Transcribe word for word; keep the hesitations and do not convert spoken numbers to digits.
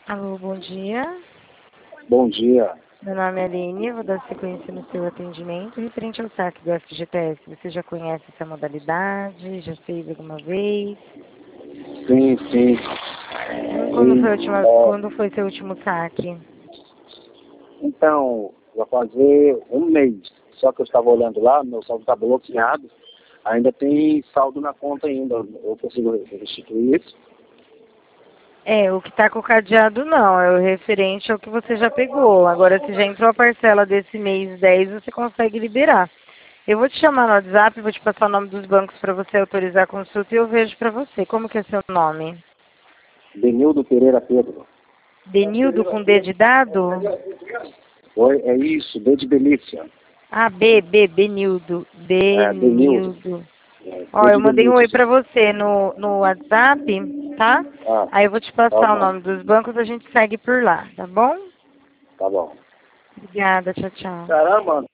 Alô, bom dia. Bom dia. Meu nome é Aline, vou dar sequência no seu atendimento referente ao saque do F G T S. Você já conhece essa modalidade? Já fez alguma vez? Sim, sim. Quando Sim, foi, a última, é, quando foi seu último saque? então, vai fazer um mês. Só que eu estava olhando lá, meu saldo está bloqueado. Ainda tem saldo na conta ainda. Eu consigo restituir isso? É, o que está com o cadeado não, é o referente ao que você já pegou. Agora, se já entrou a parcela desse mês dez, você consegue liberar. Eu vou te chamar no WhatsApp, vou te passar o nome dos bancos para você autorizar a consulta e eu vejo para você. Como que é seu nome? Denildo Pereira Pedro. Denildo com D de dado? Oi, é isso, D de delícia. Ah, B, B, Benildo. É, Denildo. Benildo. É, Ó, D eu de mandei um oi delícia. pra você no, no WhatsApp, tá? Ah, Aí eu vou te tá passar o bom, nome dos bancos, a gente segue por lá, tá bom? tá bom. Obrigada, tchau, tchau. Caramba!